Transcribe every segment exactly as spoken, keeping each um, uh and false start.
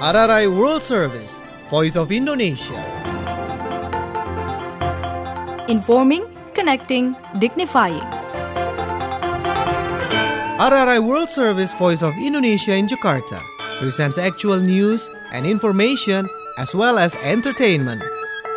R R I World Service, Voice of Indonesia. Informing, connecting, dignifying. R R I World Service, Voice of Indonesia in Jakarta presents actual news and information as well as entertainment.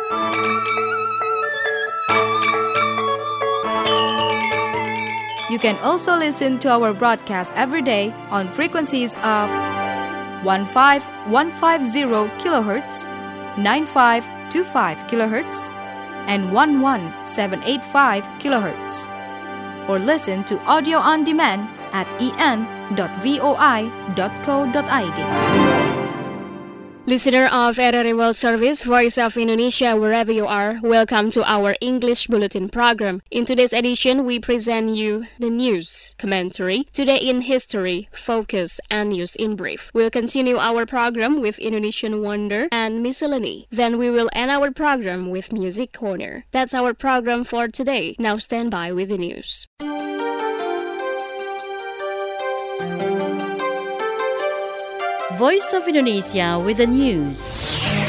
You can also listen to our broadcast every day on frequencies of fifteen fifteen kilohertz, ninety-five twenty-five kilohertz, and eleven seven eighty-five kilohertz. Or listen to audio on demand at e n dot voi dot co dot i d. Listener of R R I World Service, Voice of Indonesia, wherever you are, welcome to our English Bulletin program. In today's edition, we present you the news, commentary, Today in History, Focus, and News in Brief. We'll continue our program with Indonesian Wonder and Miscellany. Then we will end our program with Music Corner. That's our program for today. Now stand by with the news. Voice of Indonesia with the news.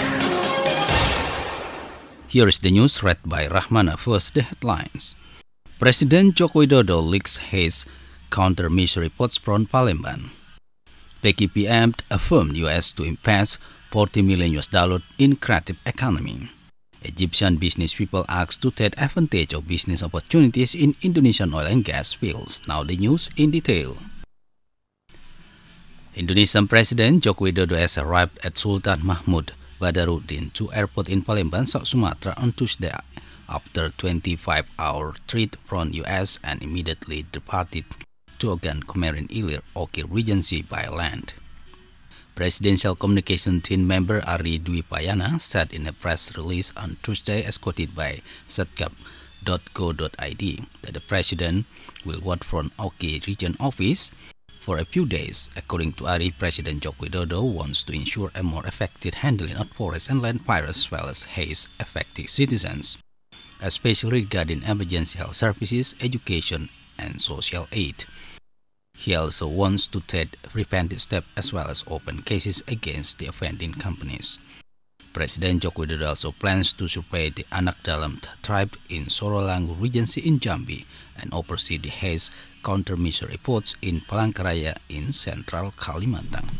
Here is the news read by Rahmana. First, the headlines. President Joko Widodo leaks Hayes countermeasure reports from Palembang. B K P M affirmed U S to invest forty million U S dollars in creative economy. Egyptian business people asked to take advantage of business opportunities in Indonesian oil and gas fields. Now the news in detail. Indonesian President Joko Widodo has arrived at Sultan Mahmud Badaruddin two Airport in Palembang, South Sumatra on Tuesday after a twenty-five hour trip from U S and immediately departed to Ogan Komering Ilir Oki Regency by land. Presidential Communication Team member Ari Dwi Payana said in a press release on Tuesday, escorted by setcap dot co dot i d, that the President will work from Oki Region Office for a few days. According to Ari, President Joko Widodo wants to ensure a more effective handling of forest and land fires as well as haze affected citizens, especially regarding emergency health services, education, and social aid. He also wants to take preventive steps as well as open cases against the offending companies. President Joko Widodo also plans to survey the Anak Dalam tribe in Sorolangu Regency in Jambi and oversee the haze countermeasure efforts in Palangkaraya in Central Kalimantan.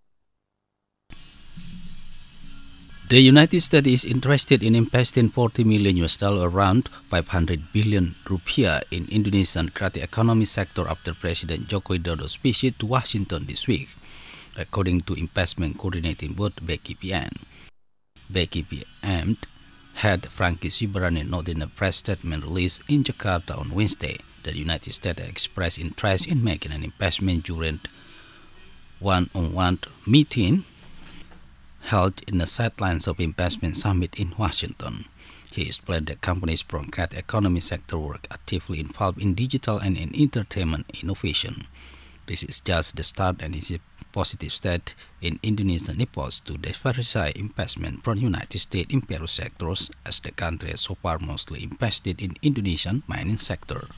The United States is interested in investing forty million U S dollars, around five hundred billion rupiah, in Indonesian creative economy sector after President Joko Widodo's visit to Washington this week, according to Investment Coordinating Board B K P M. B K P M head Frankie Sibarani noted in a press statement released in Jakarta on Wednesday that the United States expressed interest in making an investment during one-on-one meeting held in the sidelines of Investment Summit in Washington. He explained that companies from creative economy sector work actively involved in digital and in entertainment innovation. This is just the start and is a positive step in Indonesian efforts to diversify investment from the United States in various sectors, as the country has so far mostly invested in Indonesian mining sector.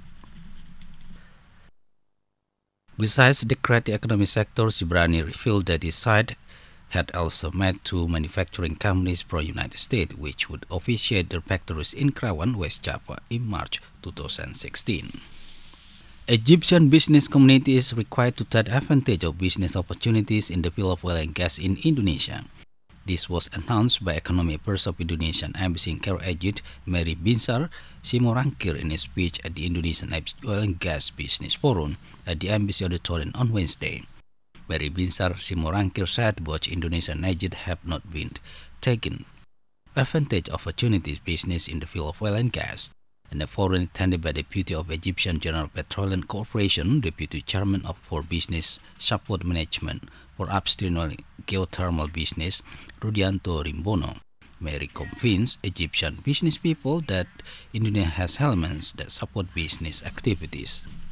Besides the creative economy sector, Sibrani revealed that his side had also met two manufacturing companies from the United States, which would officiate their factories in Kerawang, West Java in March twenty sixteen. Egyptian business community is required to take advantage of business opportunities in the field of oil and gas in Indonesia. This was announced by Economic Person of Indonesian Embassy in Cairo, Egypt, Mary Binsar Simorangkir, in a speech at the Indonesian Oil and Gas Business Forum at the Embassy Auditorium on Wednesday. Mary Binsar Simorangkir said both Indonesia and Egypt have not been taking advantage of opportunities business in the field of oil and gas. And the forum attended by Deputy of Egyptian General Petroleum Corporation, Deputy Chairman of for Business Support Management for Upstream Oil Geothermal Business, Rudianto Rimbono. Mary convinced Egyptian business people that Indonesia has elements that support business activities.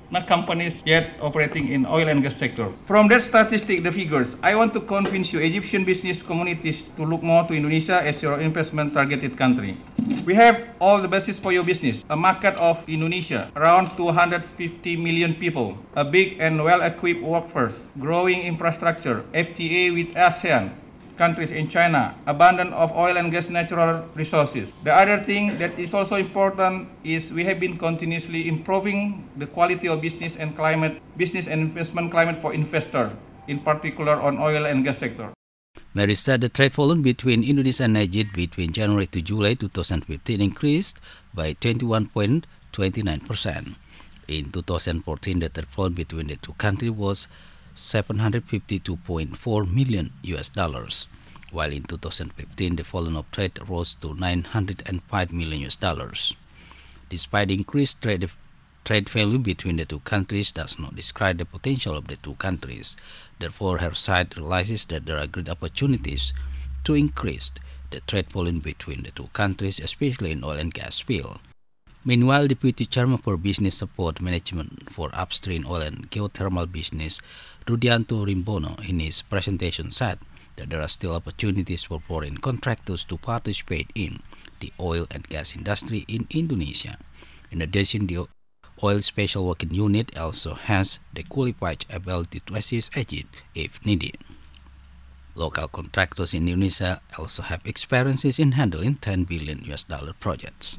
not companies yet operating in oil and gas sector. From that statistic, the figures, I want to convince you Egyptian business communities to look more to Indonesia as your investment targeted country. We have all the basis for your business. A market of Indonesia, around two hundred fifty million people, a big and well-equipped workforce, growing infrastructure, F T A with ASEAN countries in China, abundance of oil and gas natural resources. The other thing that is also important is we have been continuously improving the quality of business and climate, business and investment climate for investors, in particular on oil and gas sector. Mary said the trade volume between Indonesia and Egypt between January to July twenty fifteen increased by twenty-one point two nine percent. In two thousand fourteen, the trade volume between the two countries was seven hundred fifty-two point four million U S dollars, while in two thousand fifteen the volume of trade rose to nine hundred five million U S dollars. Despite increased trade trade value between the two countries does not describe the potential of the two countries. Therefore, her side realizes that there are great opportunities to increase the trade volume between the two countries, especially in oil and gas field. Meanwhile, Deputy Chairman for Business Support Management for Upstream Oil and Geothermal Business, Rudianto Rimbono, in his presentation said that there are still opportunities for foreign contractors to participate in the oil and gas industry in Indonesia. In addition, the Oil Special Working Unit also has the qualified ability to assist Egypt if needed. Local contractors in Indonesia also have experiences in handling ten billion U S dollar projects.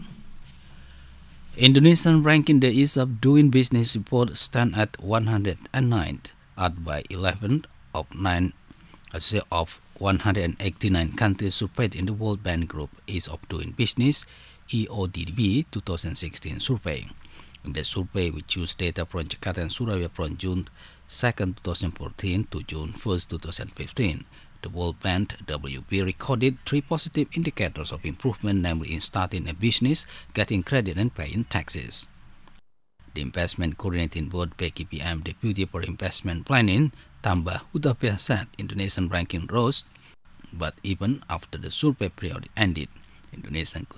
Indonesian ranking the ease of doing business report stand at one hundred ninth, up by eleven of nine of one hundred eighty-nine countries surveyed in the World Bank Group Ease of Doing Business E O D B twenty sixteen survey. In the survey, which used data from Jakarta and Surabaya from June second, twenty fourteen to June first, twenty fifteen, the World Bank W B recorded three positive indicators of improvement, namely in starting a business, getting credit, and paying taxes. The Investment Coordinating Board B K P M Deputy for Investment Planning, Tambah Hutapea, said Indonesian ranking rose, but even after the survey period ended, Indonesian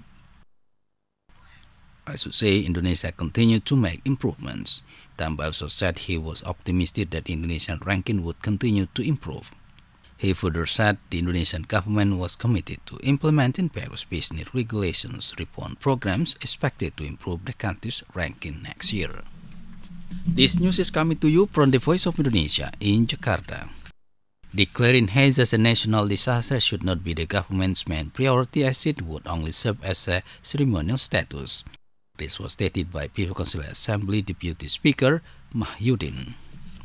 I should say Indonesia continued to make improvements. Tambah also said he was optimistic that Indonesian ranking would continue to improve. He further said the Indonesian government was committed to implementing various business regulations reform programs expected to improve the country's ranking next year. This news is coming to you from the Voice of Indonesia in Jakarta. Declaring haze as a national disaster should not be the government's main priority, as it would only serve as a ceremonial status. This was stated by People's Constituent Assembly Deputy Speaker Mahyudin.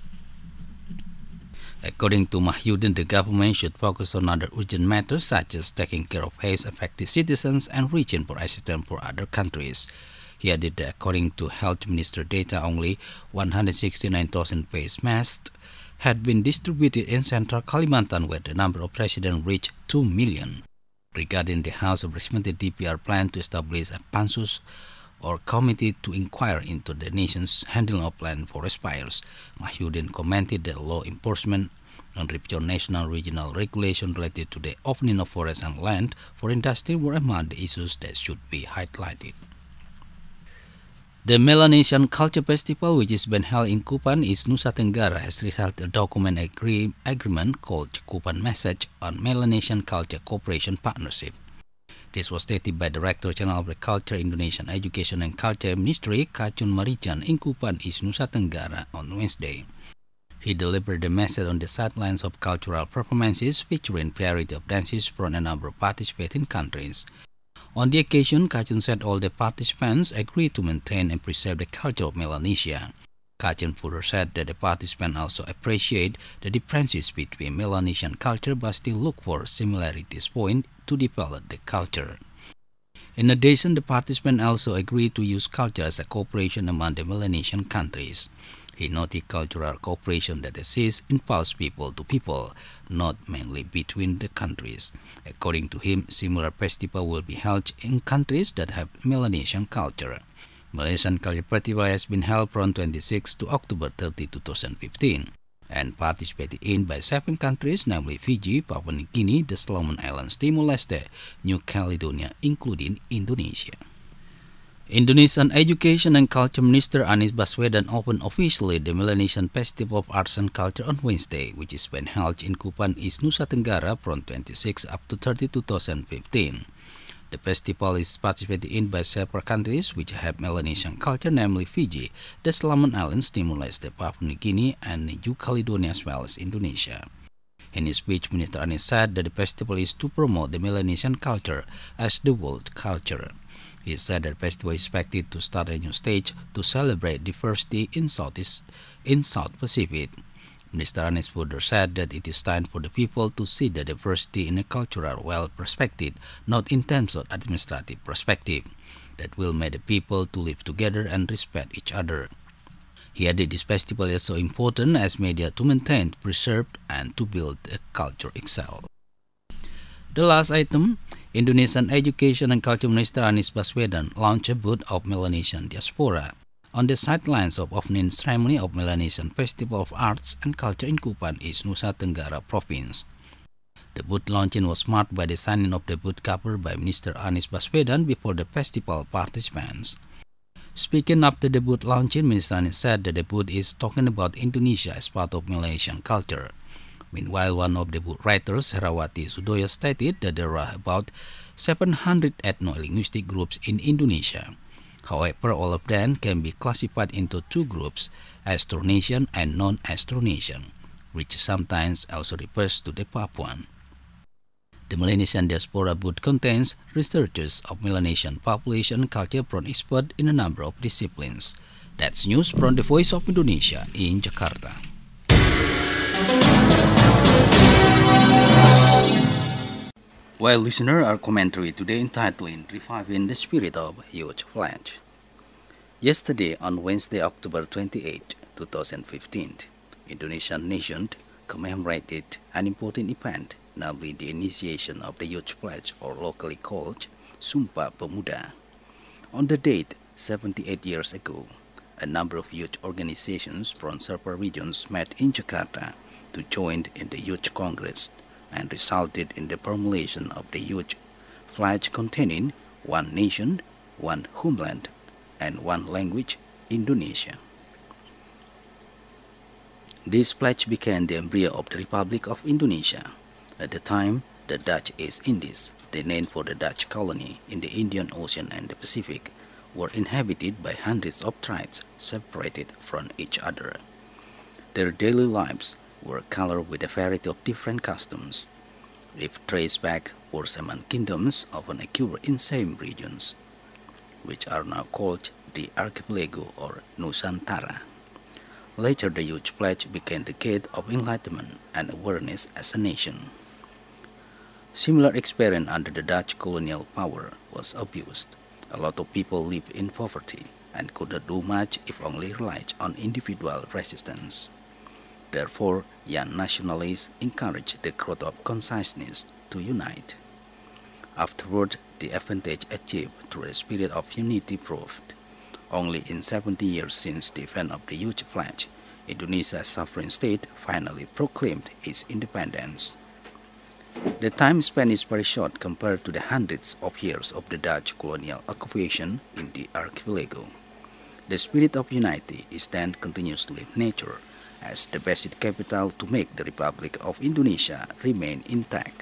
According to Mahyudin, the government should focus on other urgent matters such as taking care of haze-affected citizens and reaching for assistance for other countries. He added that according to Health Minister data, only one hundred sixty-nine thousand face masks had been distributed in Central Kalimantan, where the number of residents reached two million. Regarding the House of Representatives D P R plan to establish a pansus or committee to inquire into the nation's handling of land forest fires, Mahyudin commented that law enforcement and review national regional regulation related to the opening of forests and land for industry were among the issues that should be highlighted. The Melanesian Culture Festival, which is being held in Kupang, East Nusa Tenggara, has resulted in a document agree- agreement called Kupang Message on Melanesian Culture Cooperation Partnership. This was stated by Director General of Agriculture, Indonesian Education and Culture Ministry, Kachun Marijan, in Kupang, East Nusa Tenggara on Wednesday. He delivered the message on the sidelines of cultural performances featuring variety of dances from a number of participating countries. On the occasion, Kachun said all the participants agreed to maintain and preserve the culture of Melanesia. Kachun further said that the participants also appreciate the differences between Melanesian culture but still look for similarities point to develop the culture. In addition, the participants also agreed to use culture as a cooperation among the Melanesian countries. He noted cultural cooperation that exists involves people to people, not mainly between the countries. According to him, similar festival will be held in countries that have Melanesian culture. Malaysian Culture Festival has been held from twenty-sixth to October thirtieth, twenty fifteen, and participated in by seven countries, namely Fiji, Papua New Guinea, the Solomon Islands, Timor-Leste, New Caledonia, including Indonesia. Indonesian Education and Culture Minister Anies Baswedan opened officially the Melanesian Festival of Arts and Culture on Wednesday, which is being held in Kupang, East Nusa Tenggara from twenty-sixth up to thirtieth two thousand fifteen. The festival is participated in by several countries which have Melanesian culture, namely Fiji, the Solomon Islands, Timor-Leste, Papua New Guinea, and New Caledonia, as well as Indonesia. In his speech, Minister Anies said that the festival is to promote the Melanesian culture as the world culture. He said that the festival is expected to start a new stage to celebrate diversity in Southeast, in South Pacific. Minister Anies further said that it is time for the people to see the diversity in a cultural well perspective, not in terms of administrative perspective, that will make the people to live together and respect each other. He added this festival is so important as media to maintain, preserve, and to build a culture itself. The last item, Indonesian Education and Culture Minister Anies Baswedan launched a booth of Melanesian diaspora on the sidelines of opening ceremony of Melanesian Festival of Arts and Culture in Kupang, East Nusa Tenggara Province. The booth launching was marked by the signing of the booth cover by Minister Anies Baswedan before the festival participants. Speaking after the booth launching, Minister Anies said that the booth is talking about Indonesia as part of Melanesian culture. Meanwhile, one of the book writers, Herawati Sudoyo, stated that there are about seven hundred ethno-linguistic groups in Indonesia. However, all of them can be classified into two groups, Austronesian and non-Austronesian, which sometimes also refers to the Papuan. The Melanesian Diaspora Booth contains researchers of Melanesian population culture from experts in a number of disciplines. That's news from the Voice of Indonesia in Jakarta. Well, listener, our commentary today entitled Reviving the Spirit of Youth Pledge. Yesterday, on Wednesday, October twenty-eighth, twenty fifteen, Indonesian nation commemorated an important event, namely the initiation of the Youth Pledge, or locally called Sumpah Pemuda. On the date, seventy-eight years ago, a number of youth organizations from several regions met in Jakarta to join in the Youth Congress, and resulted in the formulation of the Youth Pledge containing one nation, one homeland, and one language, Indonesia. This pledge became the embryo of the Republic of Indonesia. At the time, the Dutch East Indies, the name for the Dutch colony in the Indian Ocean and the Pacific, were inhabited by hundreds of tribes separated from each other. Their daily lives were colored with a variety of different customs, if traced back for seven kingdoms often occur in same regions, which are now called the Archipelago or Nusantara. Later, the Youth Pledge became the gate of enlightenment and awareness as a nation. Similar experience under the Dutch colonial power was abused. A lot of people lived in poverty and could not do much if only relied on individual resistance. Therefore, young nationalists encouraged the growth of consciousness to unite. Afterward, the advantage achieved through a spirit of unity proved. Only in seventy years since the event of the Youth Pledge, Indonesia's sovereign state finally proclaimed its independence. The time span is very short compared to the hundreds of years of the Dutch colonial occupation in the archipelago. The spirit of unity is then continuously nurtured as the basic capital to make the Republic of Indonesia remain intact.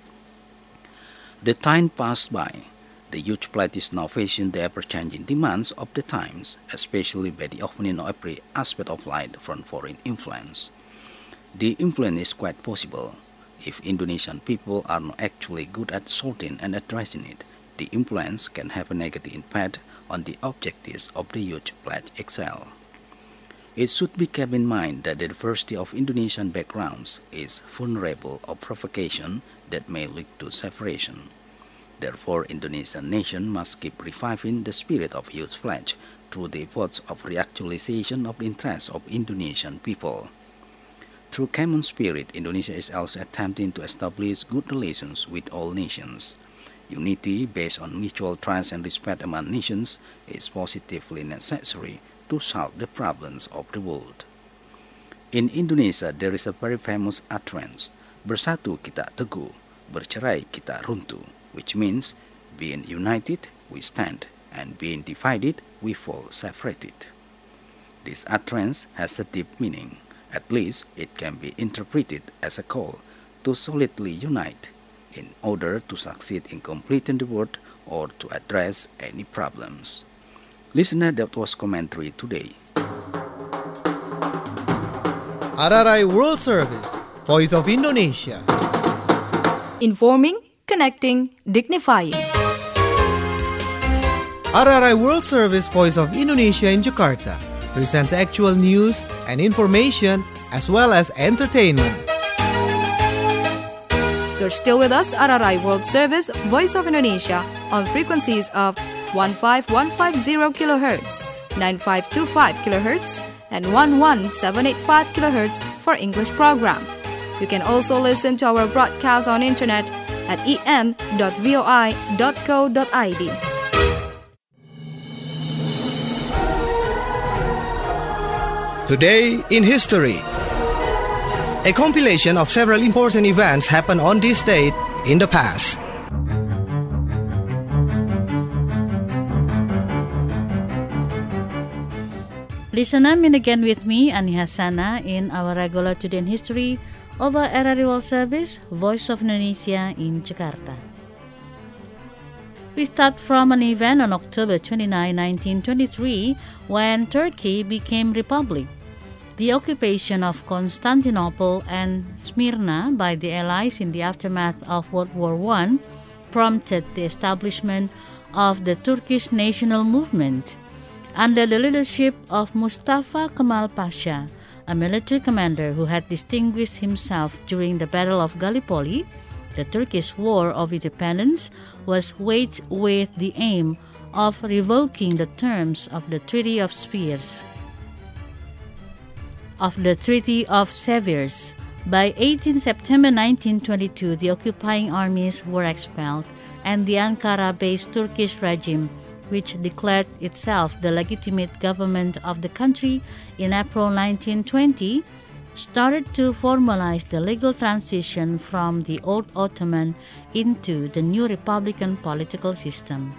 The time passed by. The Youth Pledge is now facing the ever-changing demands of the times, especially by the opening of every aspect of life from foreign influence. The influence is quite possible. If Indonesian people are not actually good at sorting and addressing it, the influence can have a negative impact on the objectives of the Youth Pledge itself. It should be kept in mind that the diversity of Indonesian backgrounds is vulnerable of provocation that may lead to separation. Therefore, Indonesian nation must keep reviving the spirit of Youth Pledge through the efforts of reactualization of the interests of Indonesian people. Through common spirit, Indonesia is also attempting to establish good relations with all nations. Unity based on mutual trust and respect among nations is positively necessary to solve the problems of the world. In Indonesia, there is a very famous utterance, "Bersatu kita teguh, bercerai kita runtuh," which means, being united, we stand, and being divided, we fall separated. This utterance has a deep meaning. At least it can be interpreted as a call to solidly unite in order to succeed in completing the work or to address any problems. Listener, that was commentary today. R R I World Service, Voice of Indonesia. Informing, connecting, dignifying. R R I World Service, Voice of Indonesia in Jakarta presents actual news and information as well as entertainment. You're still with us, R R I World Service, Voice of Indonesia, on frequencies of one five one five zero kilohertz, nine five two five kilohertz, and one one seven eight five kilohertz for English program. You can also listen to our broadcast on internet at e n dot voi dot co dot i d. Today in History. A compilation of several important events happened on this date in the past. Listener, meet again with me, Ani Hassana, in our regular Today in History over R R I World Service, Voice of Indonesia in Jakarta. We start from an event on October twenty-ninth, nineteen twenty-three, when Turkey became republic. The occupation of Constantinople and Smyrna by the Allies in the aftermath of World War One prompted the establishment of the Turkish national movement. Under the leadership of Mustafa Kemal Pasha, a military commander who had distinguished himself during the Battle of Gallipoli, the Turkish War of Independence was waged with the aim of revoking the terms of the Treaty of Spears. Of the Treaty of Sevres. By eighteenth September nineteen twenty-two, the occupying armies were expelled, and the Ankara-based Turkish regime, which declared itself the legitimate government of the country in April nineteen twenty, started to formalize the legal transition from the old Ottoman into the new republican political system.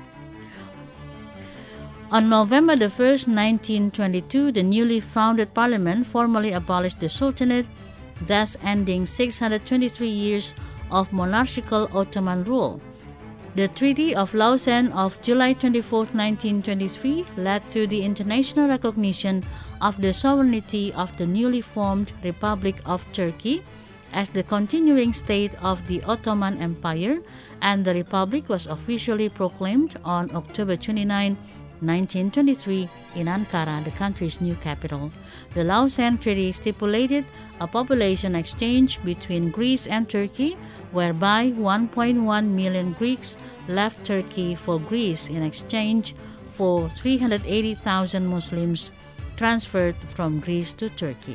On November the first, nineteen twenty-two, the newly founded parliament formally abolished the Sultanate, thus ending six hundred twenty-three years of monarchical Ottoman rule. The Treaty of Lausanne of July twenty-fourth, nineteen twenty-three led to the international recognition of the sovereignty of the newly formed Republic of Turkey as the continuing state of the Ottoman Empire, and the Republic was officially proclaimed on October twenty-ninth, nineteen twenty-three in Ankara, the country's new capital. The Lausanne Treaty stipulated a population exchange between Greece and Turkey, whereby one point one million Greeks left Turkey for Greece in exchange for three hundred eighty thousand Muslims transferred from Greece to Turkey.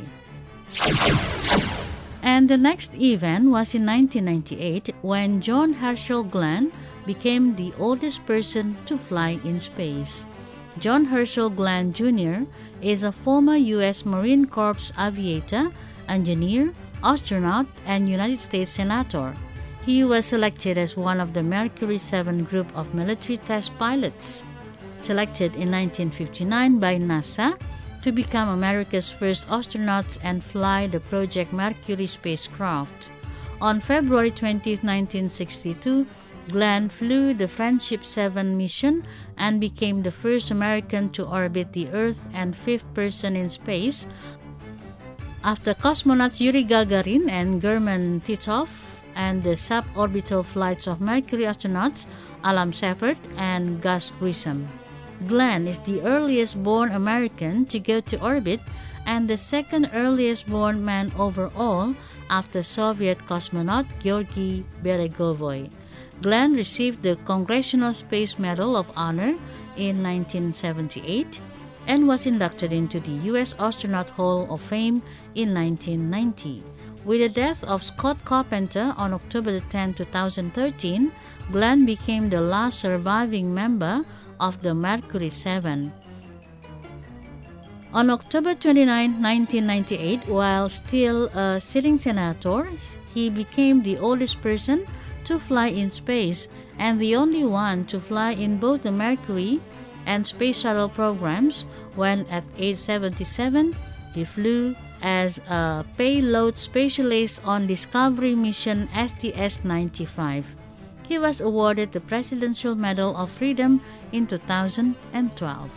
And the next event was in nineteen ninety-eight, when John Herschel Glenn became the oldest person to fly in space. John Herschel Glenn Junior is a former U S Marine Corps aviator, engineer, astronaut, and United States Senator. He was selected as one of the Mercury seven group of military test pilots, selected in nineteen fifty-nine by NASA to become America's first astronauts and fly the Project Mercury spacecraft. On February twentieth, nineteen sixty-two, Glenn flew the Friendship seven mission and became the first American to orbit the Earth and fifth person in space, after cosmonauts Yuri Gagarin and German Titov, and the suborbital flights of Mercury astronauts Alan Shepard and Gus Grissom. Glenn is the earliest born American to go to orbit and the second earliest born man overall after Soviet cosmonaut Georgy Beregovoy. Glenn received the Congressional Space Medal of Honor in nineteen seventy-eight and was inducted into the U S Astronaut Hall of Fame in nineteen ninety. With the death of Scott Carpenter on October tenth, twenty thirteen, Glenn became the last surviving member of the Mercury seven. On October twenty-ninth, nineteen ninety-eight, while still a sitting senator, he became the oldest person to fly in space and the only one to fly in both the Mercury and space shuttle programs when at age seventy-seven he flew as a payload specialist on Discovery mission S T S ninety-five. He was awarded the Presidential Medal of Freedom in two thousand twelve.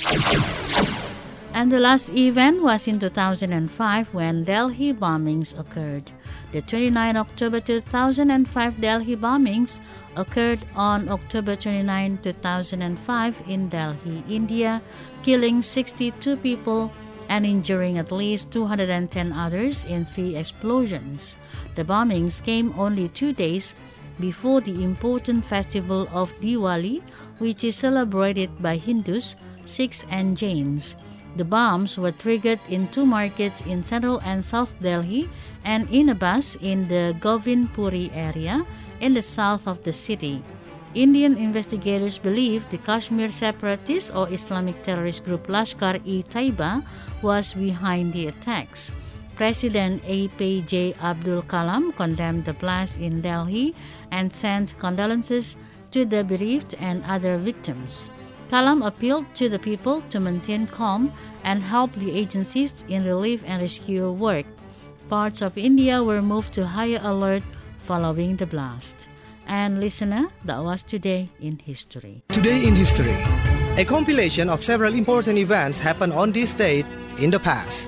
And the last event was in two thousand five when Delhi bombings occurred. The twenty-ninth of October two thousand five Delhi bombings occurred on October twenty-ninth, two thousand five in Delhi, India, killing sixty-two people and injuring at least two hundred ten others in three explosions. The bombings came only two days before the important festival of Diwali, which is celebrated by Hindus, Sikhs and Jains. The bombs were triggered in two markets in central and south Delhi and in a bus in the Govindpuri area in the south of the city. Indian investigators believe the Kashmir separatist or Islamic terrorist group Lashkar-e-Taiba was behind the attacks. President A P J Abdul Kalam condemned the blast in Delhi and sent condolences to the bereaved and other victims. Kalam appealed to the people to maintain calm and help the agencies in relief and rescue work. Parts of India were moved to higher alert following the blast. And listener, that was Today in History. Today in History, a compilation of several important events happened on this date in the past.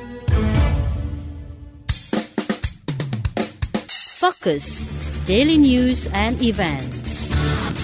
Focus, Daily News and Events.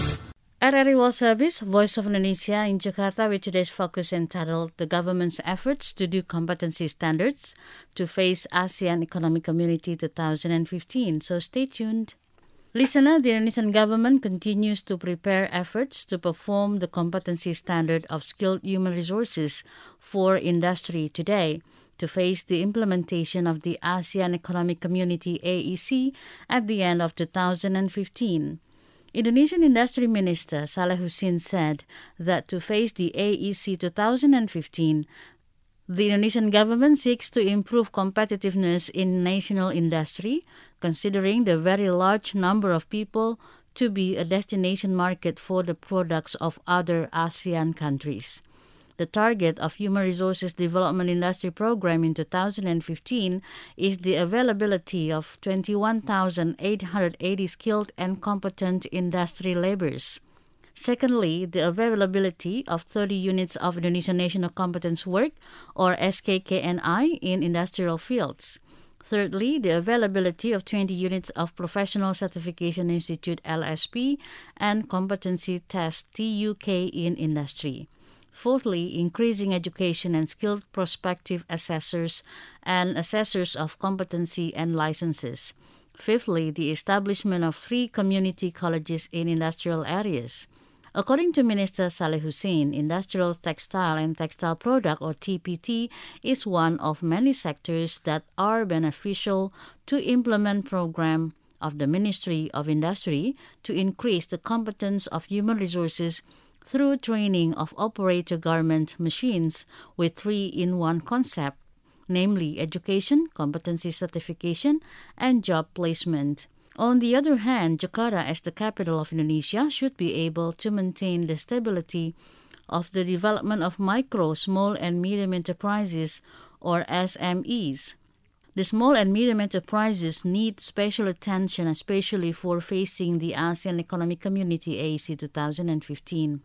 R R I World Service, Voice of Indonesia in Jakarta with today's focus entitled The Government's Efforts to Do Competency Standards to Face ASEAN Economic Community twenty fifteen. So stay tuned. Listener, the Indonesian government continues to prepare efforts to perform the competency standard of skilled human resources for industry today to face the implementation of the ASEAN Economic Community A E C at the end of two thousand fifteen. Indonesian Industry Minister Saleh Hussein said that to face the A E C twenty fifteen, the Indonesian government seeks to improve competitiveness in national industry, considering the very large number of people to be a destination market for the products of other ASEAN countries. The target of Human Resources Development Industry Program in two thousand fifteen is the availability of twenty-one thousand eight hundred eighty skilled and competent industry laborers. Secondly, the availability of thirty units of Indonesian National Competence Work, or S K K N I, in industrial fields. Thirdly, the availability of twenty units of Professional Certification Institute L S P and Competency Test T U K in industry. Fourthly, increasing education and skilled prospective assessors and assessors of competency and licenses. Fifthly, the establishment of three community colleges in industrial areas. According to Minister Saleh Hussein, industrial textile and textile product, or T P T, is one of many sectors that are beneficial to implement program of the Ministry of Industry to increase the competence of human resources through training of operator garment machines with three-in-one concept, namely education, competency certification, and job placement. On the other hand, Jakarta, as the capital of Indonesia, should be able to maintain the stability of the development of micro, small, and medium enterprises, or S M Es. The small and medium enterprises need special attention, especially for facing the ASEAN Economic Community A E C twenty fifteen.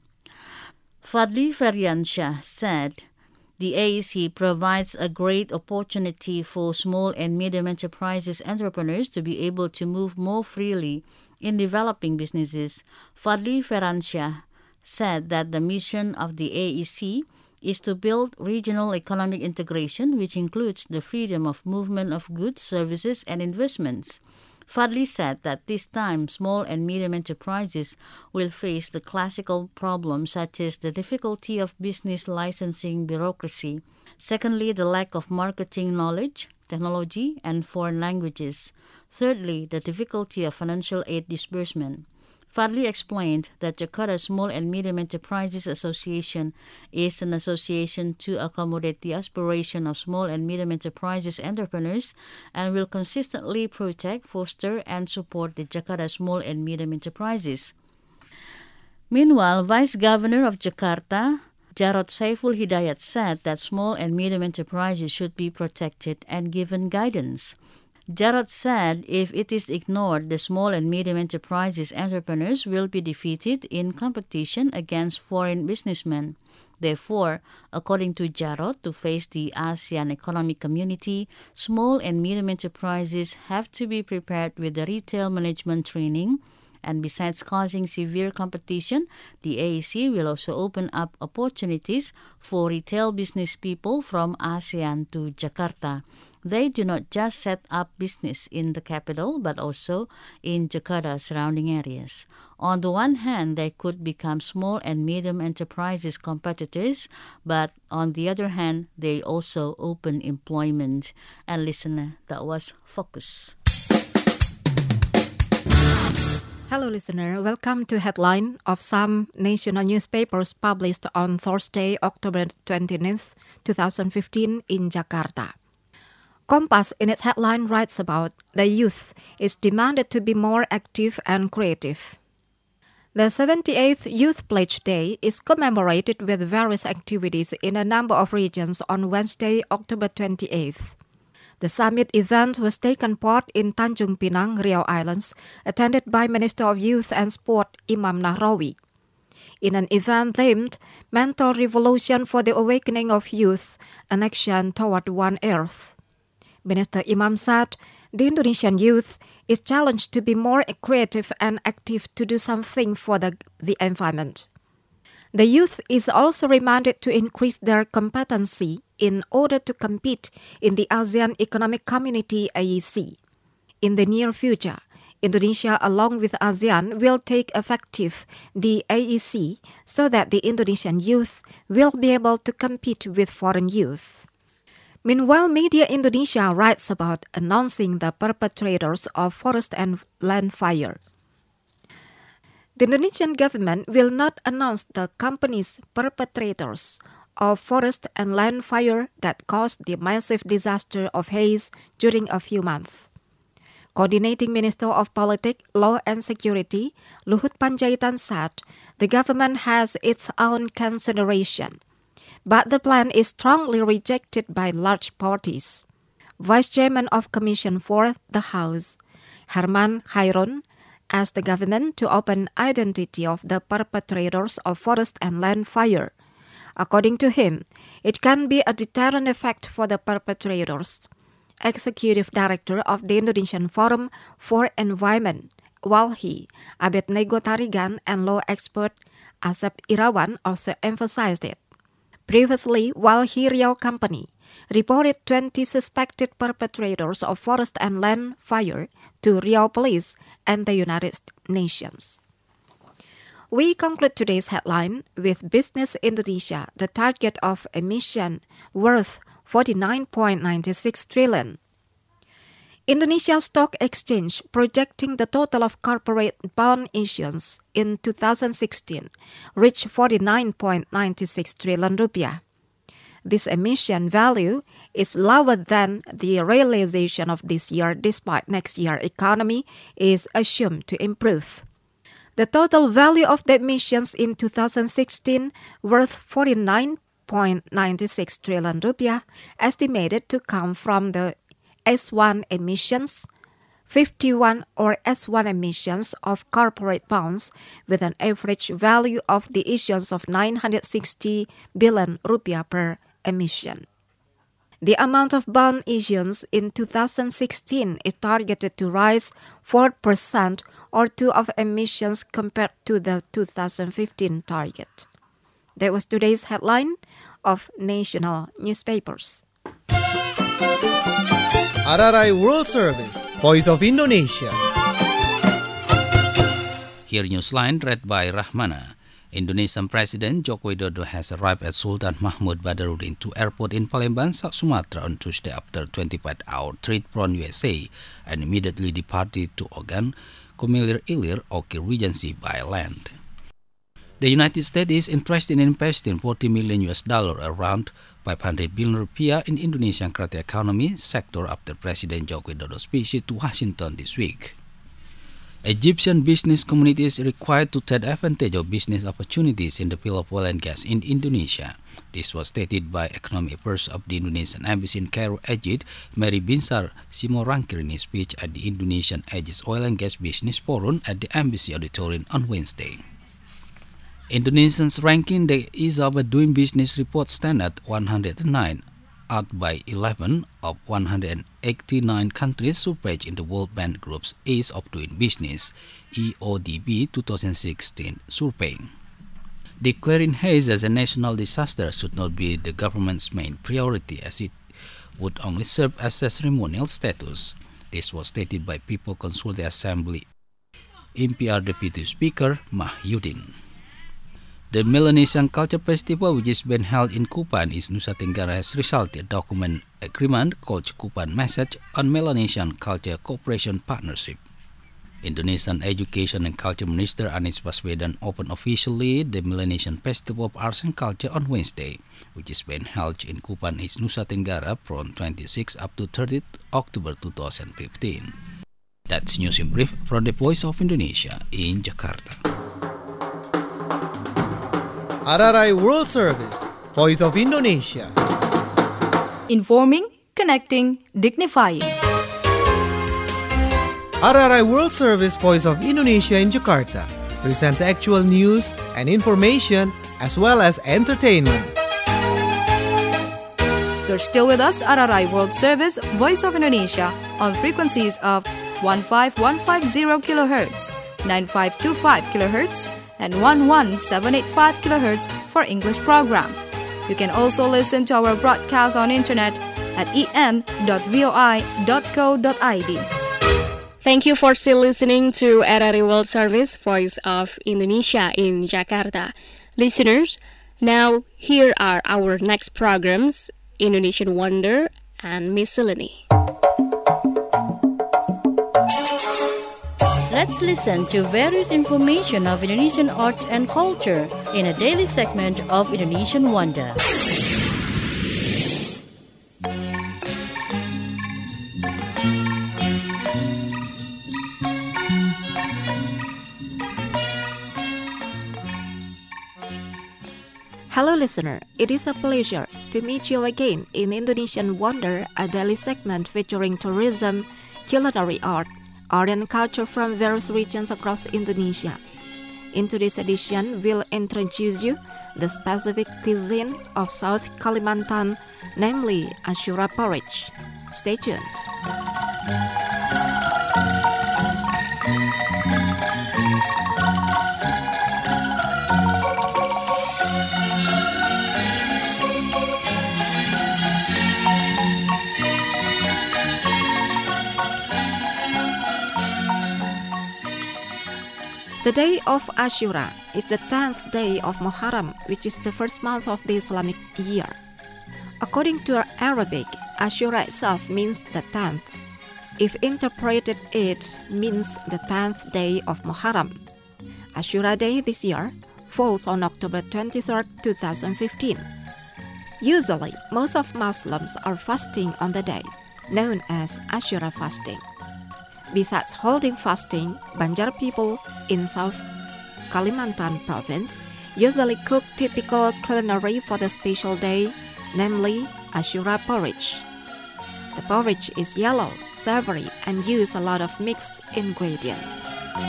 Fadli Feryansyah said, the A E C provides a great opportunity for small and medium enterprises entrepreneurs to be able to move more freely in developing businesses. Fadli Feryansyah said that the mission of the A E C is to build regional economic integration, which includes the freedom of movement of goods, services, and investments. Fadli said that this time small and medium enterprises will face the classical problems such as the difficulty of business licensing bureaucracy. Secondly, the lack of marketing knowledge, technology, and foreign languages. Thirdly, the difficulty of financial aid disbursement. Fadli explained that Jakarta Small and Medium Enterprises Association is an association to accommodate the aspiration of small and medium enterprises entrepreneurs and will consistently protect, foster, and support the Jakarta Small and Medium Enterprises. Meanwhile, Vice Governor of Jakarta, Jarod Saiful Hidayat said that small and medium enterprises should be protected and given guidance. Jarod said if it is ignored, the small and medium enterprises entrepreneurs will be defeated in competition against foreign businessmen. Therefore, according to Jarod, to face the ASEAN economic community, small and medium enterprises have to be prepared with the retail management training. And besides causing severe competition, the A E C will also open up opportunities for retail business people from ASEAN to Jakarta. They do not just set up business in the capital, but also in Jakarta surrounding areas. On the one hand, they could become small and medium enterprises competitors, but on the other hand, they also open employment. And listener, that was Focus. Hello, listener. Welcome to Headline of some national newspapers published on Thursday, October twentieth, twenty fifteen in Jakarta. Kompas, in its headline, writes about the youth is demanded to be more active and creative. The seventy-eighth Youth Pledge Day is commemorated with various activities in a number of regions on Wednesday, October twenty-eighth. The summit event was taken part in Tanjung Pinang, Riau Islands, attended by Minister of Youth and Sport Imam Nahrawi. In an event themed Mental Revolution for the Awakening of Youth, an Action Toward One Earth. Minister Imam said the Indonesian youth is challenged to be more creative and active to do something for the, the environment. The youth is also reminded to increase their competency in order to compete in the ASEAN Economic Community A E C. In the near future, Indonesia, along with ASEAN, will take effective the A E C so that the Indonesian youth will be able to compete with foreign youth. Meanwhile, Media Indonesia writes about announcing the perpetrators of forest and land fire. The Indonesian government will not announce the company's perpetrators of forest and land fire that caused the massive disaster of Haze during a few months. Coordinating Minister of Politics, Law and Security, Luhut Panjaitan said the government has its own consideration, but the plan is strongly rejected by large parties. Vice Chairman of Commission for the House, Herman Khairun, asked the government to open identity of the perpetrators of forest and land fire. According to him, it can be a deterrent effect for the perpetrators. Executive Director of the Indonesian Forum for Environment, Walhi, Abednego Tarigan, and law expert Asep Irawan also emphasized it. Previously, Walhi Riau Company reported twenty suspected perpetrators of forest and land fire to Riau Police and the United Nations. We conclude today's headline with Business Indonesia, the target of emission worth forty-nine point nine six trillion. Indonesia Stock Exchange projecting the total of corporate bond issuance in two thousand sixteen reached forty-nine point nine six trillion rupiah. This emission value is lower than the realization of this year despite next year's economy is assumed to improve. The total value of the emissions in two thousand sixteen worth forty-nine point nine six trillion rupiah, estimated to come from the S one emissions, fifty-one or S one emissions of corporate bonds with an average value of the issuance of nine hundred sixty billion rupiah per emission. The amount of bond issuance in two thousand sixteen is targeted to rise four percent or two of emissions compared to the two thousand fifteen target. That was today's headline of national newspapers. R R I World Service, Voice of Indonesia. Here Newsline read by Rahmana. Indonesian President Joko Widodo has arrived at Sultan Mahmud Badarudin two Airport in Palembang, South Sumatra on Tuesday after twenty-five hour trip from U S A and immediately departed to Ogan, Komilir Ilir, Oki Regency by land. The United States is interested in investing forty million U S dollar, around five hundred billion rupiah, in Indonesian creative economy sector after President Joko Widodo's visit to Washington this week. Egyptian business community is required to take advantage of business opportunities in the field of oil and gas in Indonesia. This was stated by economic person of the Indonesian Embassy in Cairo, Egypt, Mary Binsar Simorangkir in his speech at the Indonesian Aegis Oil and Gas Business Forum at the Embassy Auditorium on Wednesday. Indonesians ranking the Ease of Doing Business report standard one hundred nine out by eleven of one hundred eighty-nine countries surveyed in the World Bank Group's Ease of Doing Business E O D B twenty sixteen survey. Declaring haze as a national disaster should not be the government's main priority, as it would only serve as a ceremonial status. This was stated by People Consultative Assembly M P R Deputy Speaker Mahyudin. The Melanesian Culture Festival, which is being held in Kupang, East Nusa Tenggara, has resulted in a document agreement called Kupang Message on Melanesian Culture Cooperation Partnership. Indonesian Education and Culture Minister Anies Baswedan opened officially the Melanesian Festival of Arts and Culture on Wednesday, which is being held in Kupang, East Nusa Tenggara from twenty-sixth up to thirtieth October twenty fifteen. That's news in brief from the Voice of Indonesia in Jakarta. R R I World Service, Voice of Indonesia. Informing, connecting, dignifying. R R I World Service, Voice of Indonesia in Jakarta presents actual news and information as well as entertainment. You're still with us, R R I World Service, Voice of Indonesia, on frequencies of one five one five zero kilohertz, nine five two five kilohertz, and one one seven eight five kilohertz for English program. You can also listen to our broadcast on internet at e n dot voi dot co dot i d. Thank you for still listening to R R I World Service, Voice of Indonesia in Jakarta. Listeners, now here are our next programs, Indonesian Wonder and Miscellany. Let's listen to various information of Indonesian arts and culture in a daily segment of Indonesian Wonder. Hello listener, it is a pleasure to meet you again in Indonesian Wonder, a daily segment featuring tourism, culinary art, art and culture from various regions across Indonesia. In today's edition, we'll introduce you the specific cuisine of South Kalimantan, namely Ashura porridge. Stay tuned. The day of Ashura is the tenth day of Muharram, which is the first month of the Islamic year. According to Arabic, Ashura itself means the tenth. If interpreted, it means the tenth day of Muharram. Ashura Day this year falls on October twenty-third, twenty fifteen. Usually, most of Muslims are fasting on the day, known as Ashura fasting. Besides holding fasting, Banjar people in South Kalimantan province usually cook typical culinary for the special day, namely Ashura porridge. The porridge is yellow, savory, and use a lot of mixed ingredients.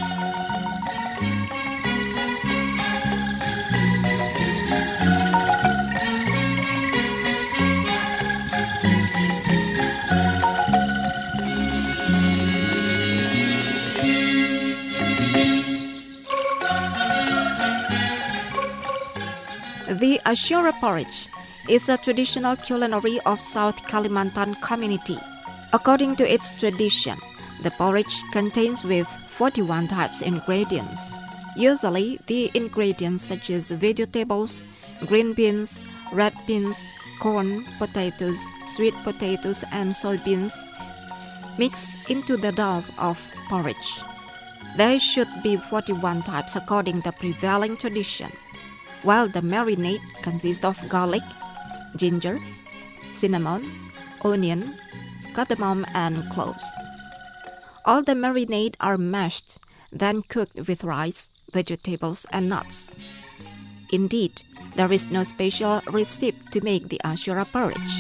The Ashura porridge is a traditional culinary of South Kalimantan community. According to its tradition, the porridge contains with forty-one types ingredients. Usually, the ingredients such as vegetables, green beans, red beans, corn, potatoes, sweet potatoes, and soybeans mixed into the dough of porridge. There should be forty-one types according to the prevailing tradition, while the marinade consists of garlic, ginger, cinnamon, onion, cardamom, and cloves. All the marinade are mashed, then cooked with rice, vegetables, and nuts. Indeed, there is no special recipe to make the ashura porridge.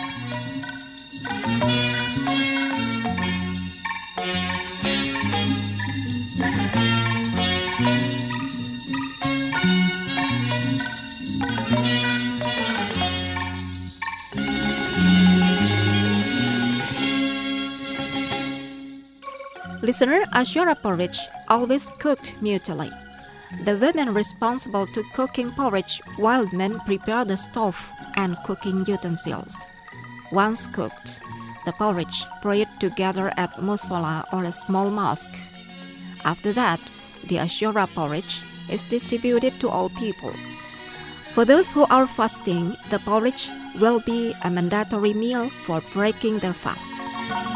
Listener, ashura porridge always cooked mutually. The women responsible to cooking porridge while men prepare the stove and cooking utensils. Once cooked, the porridge prayed together at musola or a small mosque. After that, the ashura porridge is distributed to all people. For those who are fasting, the porridge will be a mandatory meal for breaking their fasts.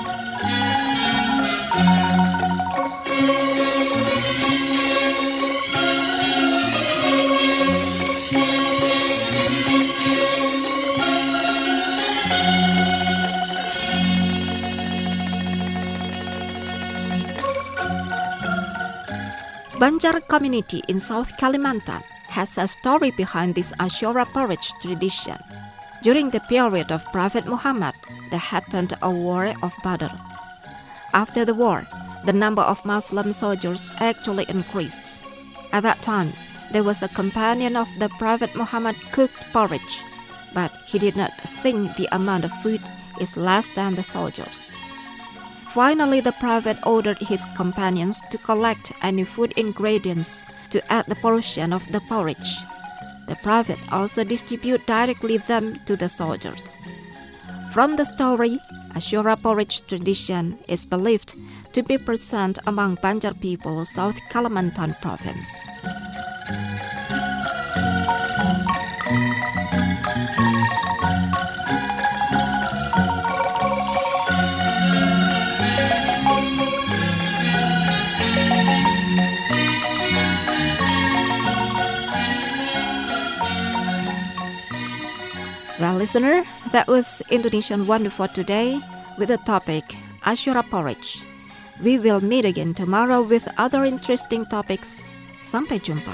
Banjar community in South Kalimantan has a story behind this ashura porridge tradition. During the period of Prophet Muhammad, there happened a war of Badr. After the war, the number of Muslim soldiers actually increased. At that time, there was a companion of the Prophet Muhammad cooked porridge, but he did not think the amount of food is less than the soldiers. Finally, the Prophet ordered his companions to collect any food ingredients to add the portion of the porridge. The Prophet also distributed directly them to the soldiers. From the story, ashura porridge tradition is believed to be present among Banjar people, South Kalimantan province. Well, listener, that was Indonesian Wonder for today with the topic ashura porridge. We will meet again tomorrow with other interesting topics. Sampai jumpa.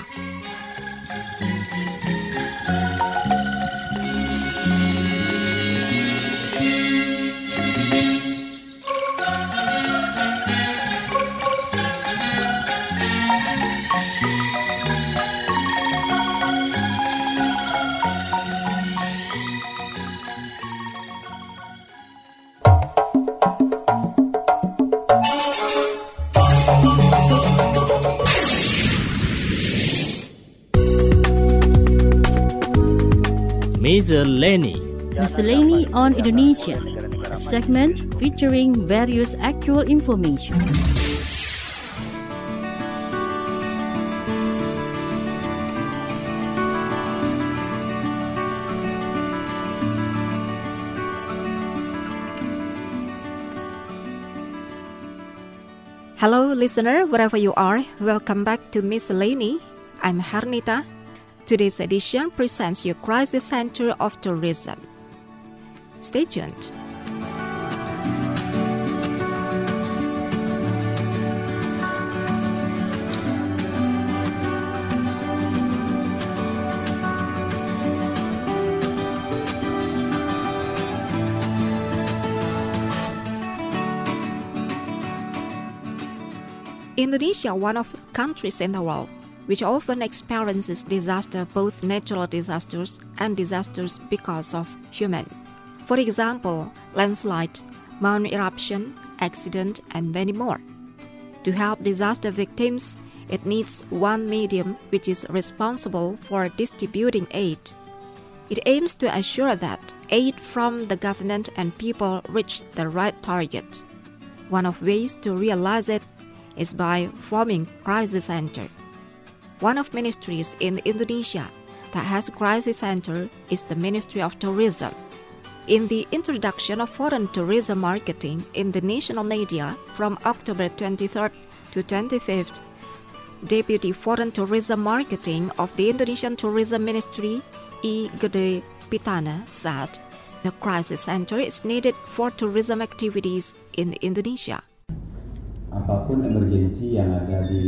Miscellany. Miscellany on Indonesia, a segment featuring various actual information. Hello, listener, wherever you are, welcome back to Miscellany. I'm Hernita. Today's edition presents you Crisis Center of Tourism. Stay tuned. Indonesia, one of the countries in the world which often experiences disaster, both natural disasters and disasters because of human. For example, landslide, mountain eruption, accident, and many more. To help disaster victims, it needs one medium which is responsible for distributing aid. It aims to assure that aid from the government and people reach the right target. One of ways to realize it is by forming crisis center. One of ministries in Indonesia that has a crisis center is the Ministry of Tourism. In the introduction of foreign tourism marketing in the national media from October twenty-third to twenty-fifth, Deputy Foreign Tourism Marketing of the Indonesian Tourism Ministry, I Gede Pitana, said the crisis center is needed for tourism activities in Indonesia. apapun emergensi yang ada di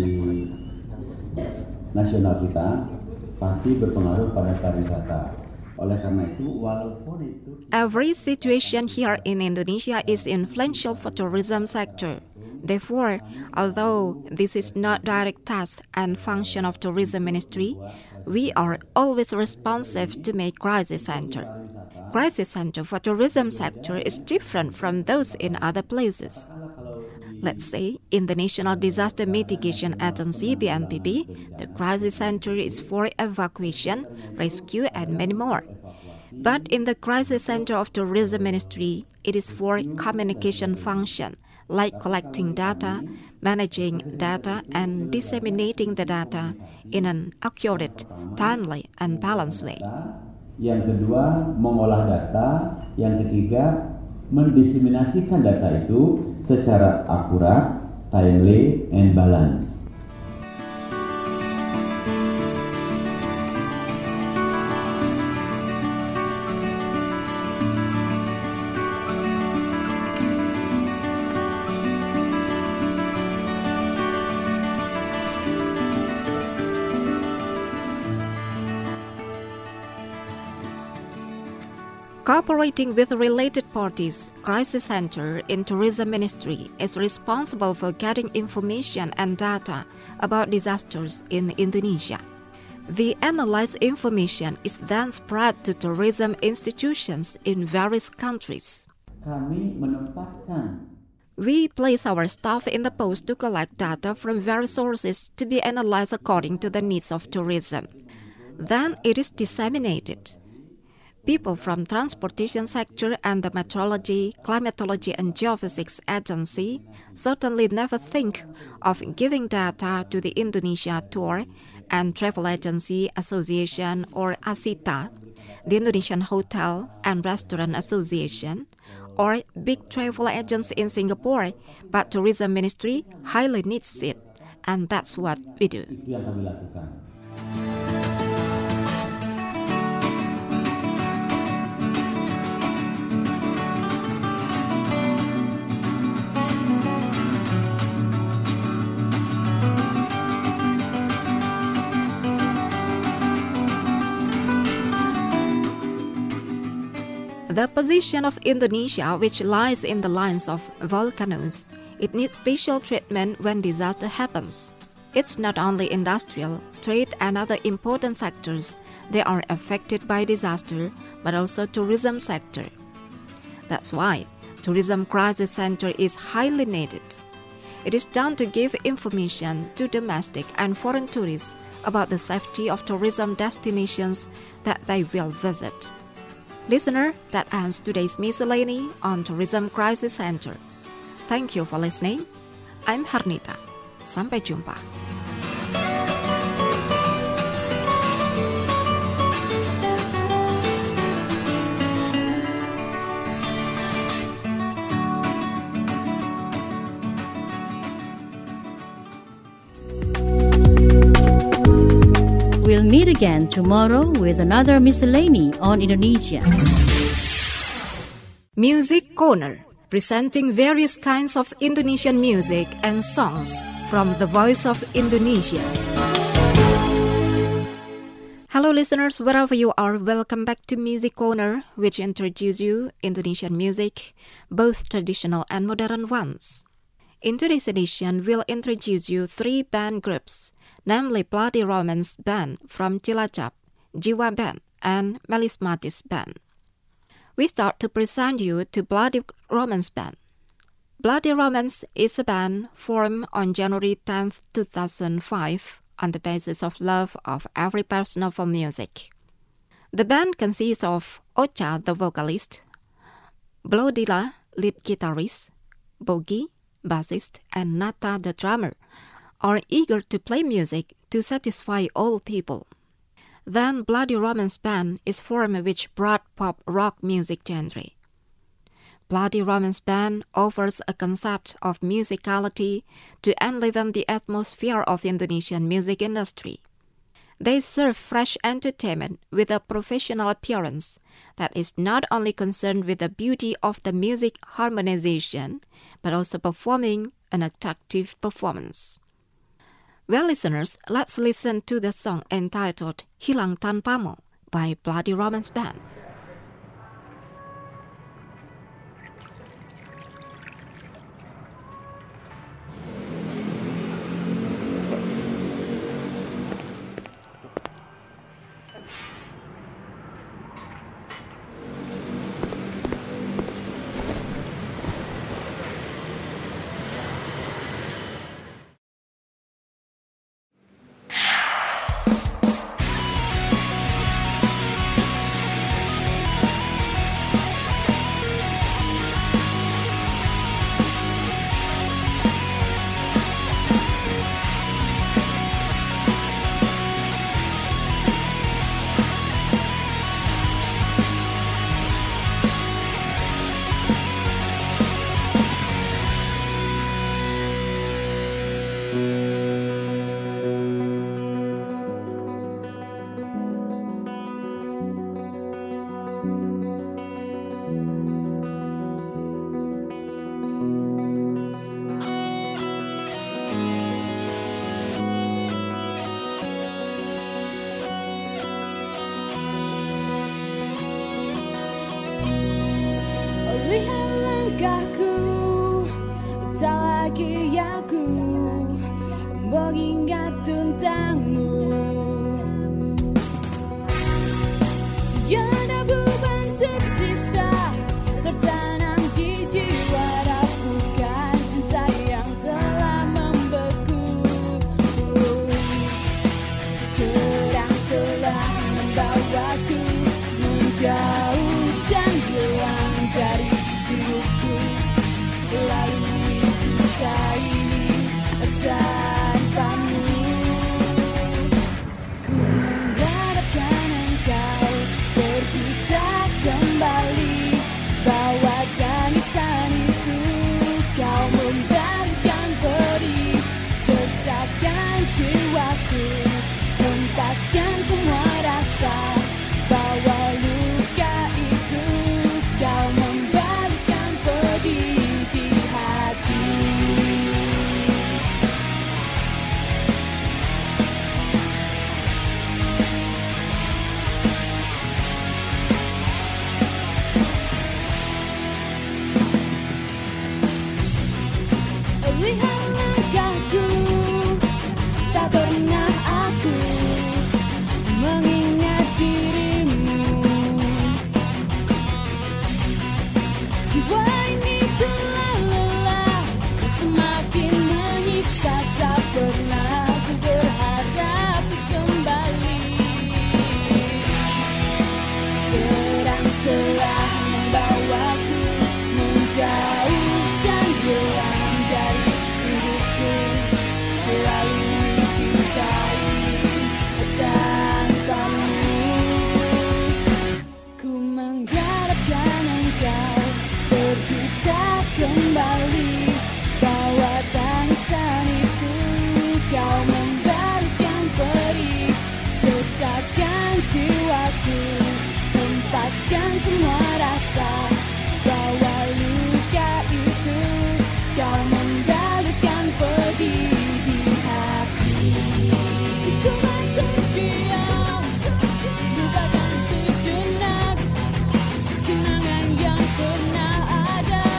nasional kita pasti berpengaruh pada pariwisata. Oleh karena itu, walaupun itu every situation here in Indonesia is influential for tourism sector. Therefore, although this is not direct task and function of tourism ministry, we are always responsive to make crisis center. Crisis center for tourism sector is different from those in other places. Let's say, in the National Disaster Mitigation Agency, B N P B, the crisis center is for evacuation, rescue, and many more. But in the crisis center of Tourism Ministry, it is for communication function, like collecting data, managing data, and disseminating the data in an accurate, timely, and balanced way. Yang kedua, mengolah data. Yang ketiga, mendiseminasikan data itu secara akurat, timely, and balanced. Cooperating with related parties, Crisis Center in Tourism Ministry is responsible for getting information and data about disasters in Indonesia. The analyzed information is then spread to tourism institutions in various countries. Kami menempatkan We place our staff in the post to collect data from various sources to be analyzed according to the needs of tourism. Then it is disseminated. People from transportation sector and the Meteorology, Climatology and Geophysics Agency certainly never think of giving data to the Indonesia Tour and Travel Agency Association or ASITA, the Indonesian Hotel and Restaurant Association, or big travel agents in Singapore, but Tourism Ministry highly needs it, and that's what we do. Itu yang kami lakukan. The position of Indonesia, which lies in the lines of volcanoes, it needs special treatment when disaster happens. It's not only industrial, trade, and other important sectors that are affected by disaster, but also tourism sector. That's why Tourism Crisis Center is highly needed. It is done to give information to domestic and foreign tourists about the safety of tourism destinations that they will visit. Listener, that ends today's miscellany on Tourism Crisis Center. Thank you for listening. I'm Harnita. Sampai jumpa. We'll meet again tomorrow with another miscellany on Indonesia. Music Corner, presenting various kinds of Indonesian music and songs from the Voice of Indonesia. Hello listeners, wherever you are, welcome back to Music Corner, which introduces you Indonesian music, both traditional and modern ones. In today's edition, we'll introduce you three band groups, namely Bloody Romance Band from Cilacap, Jiwa Band, and Melismatis Band. We start to present you to Bloody Romance Band. Bloody Romance is a band formed on January tenth, two thousand five on the basis of love of every person for music. The band consists of Ocha, the vocalist, Blodila, lead guitarist, Bogi, bassist, and Nata, the drummer, are eager to play music to satisfy all people. Then Bloody Romance Band is formed with broad pop rock music genre. Bloody Romance Band offers a concept of musicality to enliven the atmosphere of Indonesian music industry. They serve fresh entertainment with a professional appearance that is not only concerned with the beauty of the music harmonization, but also performing an attractive performance. Well, listeners, let's listen to the song entitled Hilang Tanpamu by Bloody Romance Band. Lihat langkahku, tak lagi aku mengingat tentangmu. Tiada beban tersisa tertanam di jiwa, rapuhkan cinta yang telah membeku. Terang telah membawaku menjauh dan hilang dari hidupku, lalui kisah ini tanpamu. Ku mengharapkan engkau pergi tak kembali, bawa tangisan itu kau membalikkan perih, sesatkan jiwaku, hentaskan semua rasa, bawa luka itu kau membalikkan pedih di hati. Lihat langkahku, tak pernah aku mengingat dirimu. Jiwa ini telah lelah, semakin menyiksa, tak pernah ku berharap kembali. Terang telah membawaku menjauh dan hilang dari hidupku, lalui kisah ini tanpamu. Ku mengharapkan engkau pergi tak kembali, bawa tangisan itu kau membalikkan perih, sesatkan jiwaku, hempaskan semua rasa, bawa luka itu kau membalikkan pedih di hati. Coba terdiam, lupakan sejenak kenangan yang pernah ada.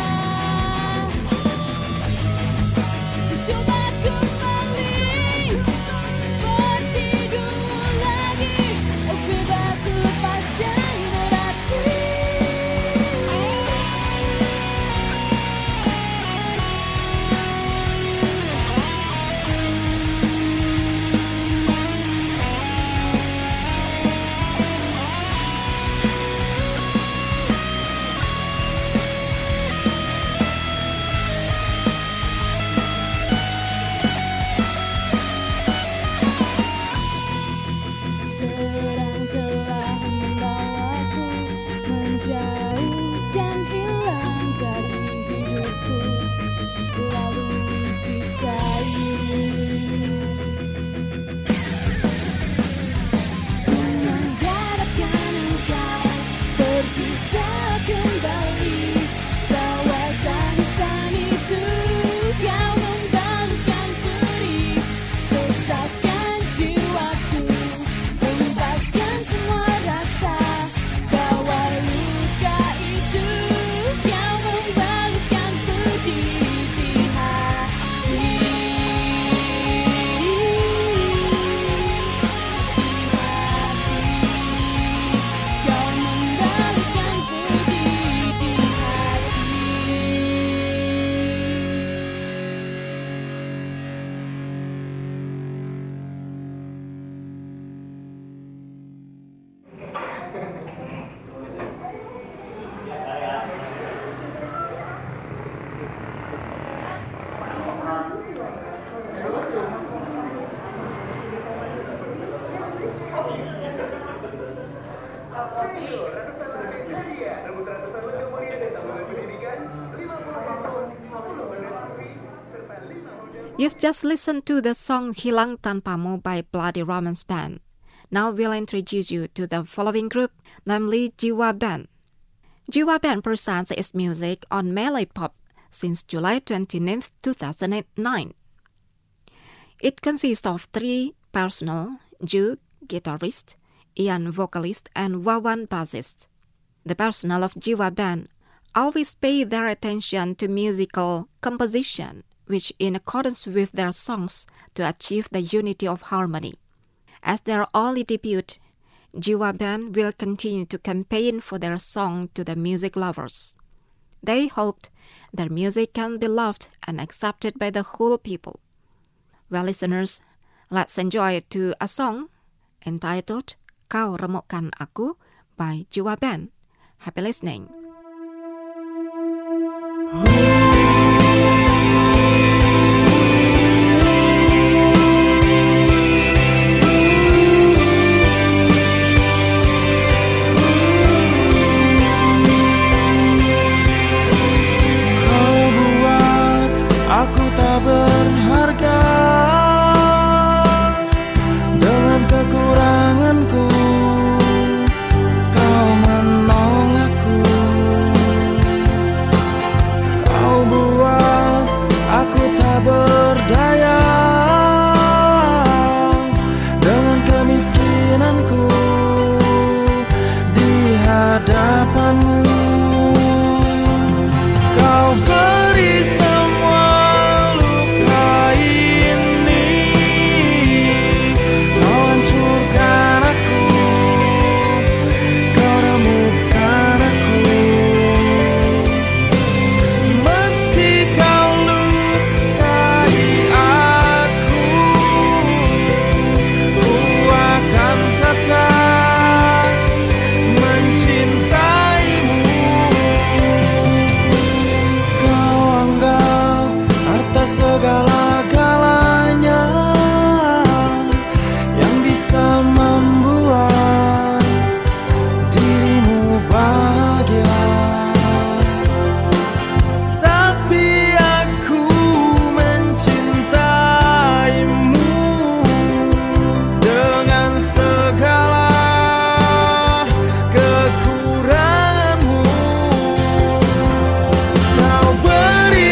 Coba kembali seperti dulu lagi, bebas lepas dan berarti. You've just listened to the song Hilang Tanpamu by Bloody Romance Band. Now we'll introduce you to the following group, namely Jiwa Band. Jiwa Band presents its music on Malay Pop since July twenty-ninth, two thousand nine. It consists of three personnel, Ju, guitarist, Ian, vocalist, and Wawan, bassist. The personnel of Jiwa Band always pay their attention to musical composition, which in accordance with their songs to achieve the unity of harmony. As their only debut, Jiwa Band will continue to campaign for their song to the music lovers. They hoped their music can be loved and accepted by the whole people. Well, listeners, let's enjoy to a song entitled Kau Remukkan Aku by Jiwa Band. Happy listening. Aku tak berharga dengan kekuranganku, kau menolong aku. Kau buat aku tak berdaya dengan kemiskinanku di hadapanmu. Kau beri semua segala-galanya yang bisa membuat dirimu bahagia. Tapi aku mencintaimu dengan segala kekuranganmu. Kau beri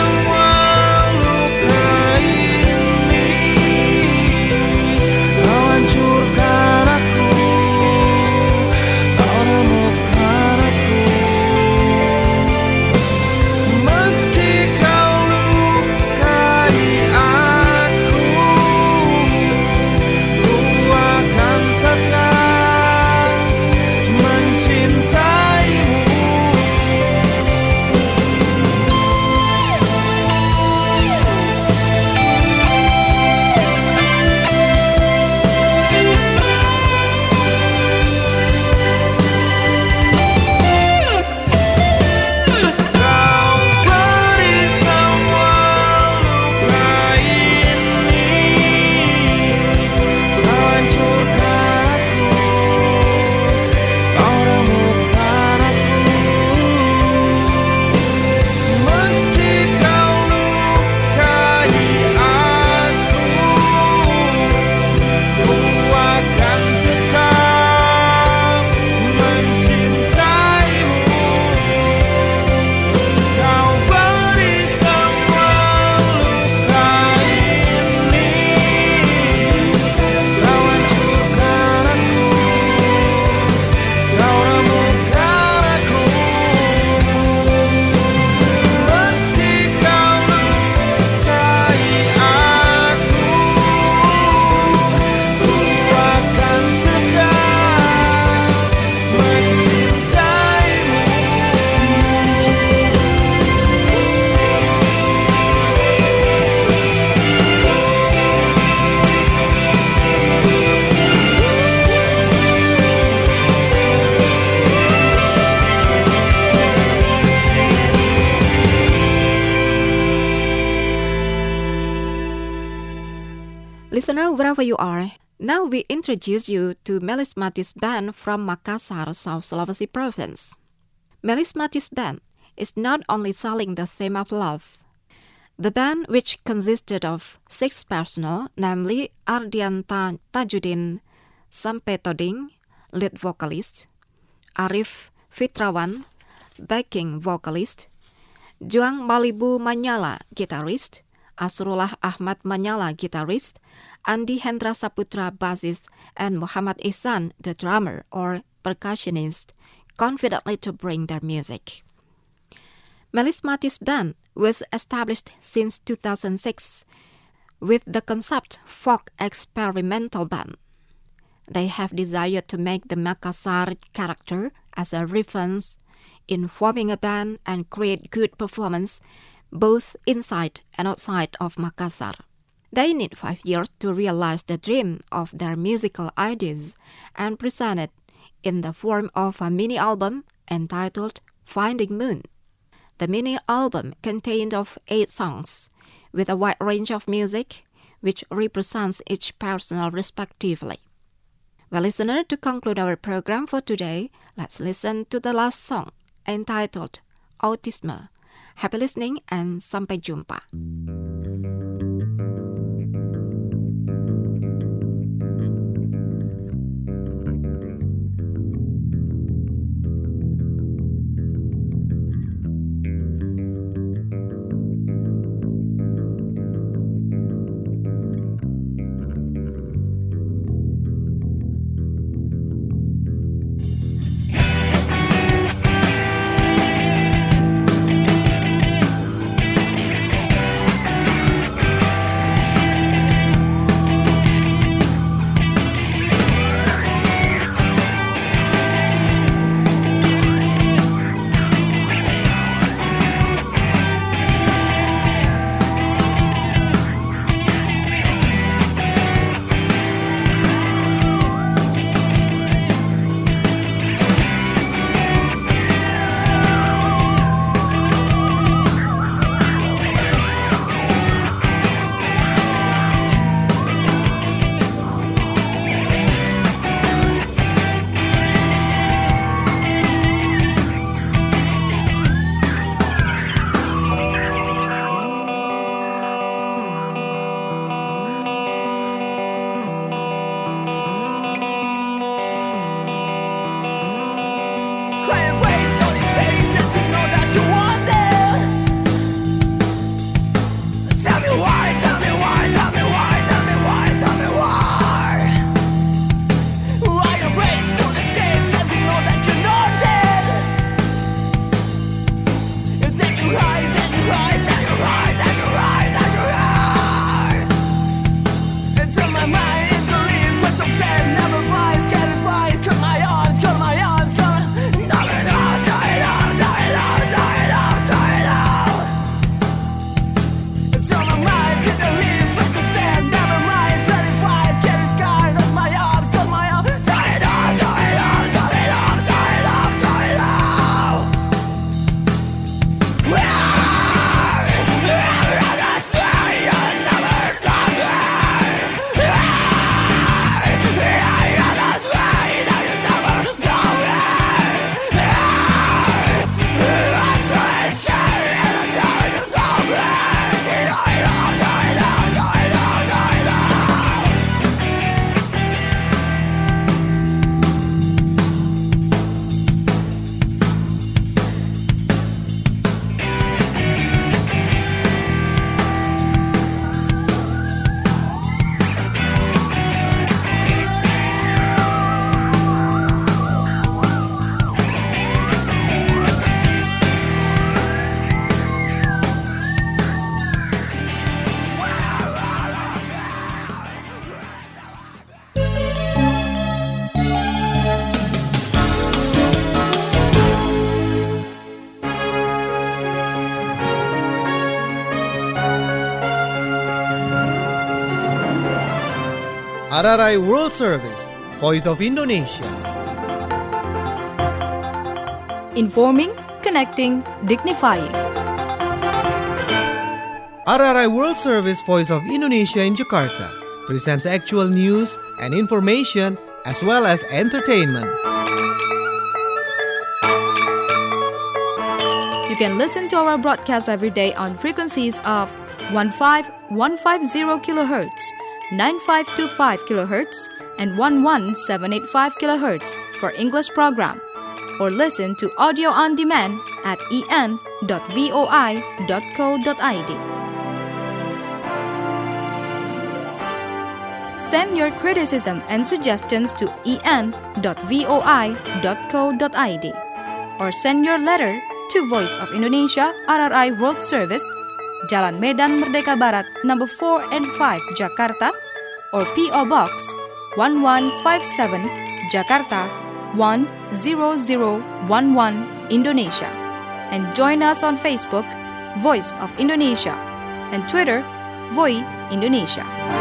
Listener, wherever you are, now we introduce you to Melismatis Band from Makassar, South Sulawesi Province. Melismatis Band is not only selling the theme of love. The band, which consisted of six personnel, namely Ardian Ta- Tajudin Sampetoding, lead vocalist, Arif Fitrawan, backing vocalist, Juang Malibu Manyala, guitarist, Asrullah Ahmad Manyala, guitarist, Andi Hendra Saputra, bassist, and Muhammad Ihsan, the drummer or percussionist, confidently to bring their music. Melismatis Band was established since two thousand six with the concept folk experimental band. They have desired to make the Makassar character as a reference in forming a band and create good performance both inside and outside of Makassar. They need five years to realize the dream of their musical ideas and present it in the form of a mini album entitled Finding Moon. The mini album contained of eight songs with a wide range of music which represents each personnel respectively. Well, listener, to conclude our program for today, let's listen to the last song entitled Autisme. Happy listening and sampai jumpa. R R I World Service, Voice of Indonesia. Informing, connecting, dignifying. R R I World Service, Voice of Indonesia in Jakarta presents actual news and information as well as entertainment. can listen to our broadcast every day on frequencies of fifteen fifty kilohertz, ninety-five twenty-five kilohertz, and eleven seven eighty-five kilohertz for English program. Or listen to audio on demand at e n dot voi dot co dot i d. Send your criticism and suggestions to e n dot voi dot co dot i d or send your letter to Voice of Indonesia R R I World Service, Jalan Medan Merdeka Barat, number four and five, Jakarta, or P O Box one one five seven, Jakarta one zero zero one one, Indonesia. And join us on Facebook, Voice of Indonesia, and Twitter, Voi Indonesia.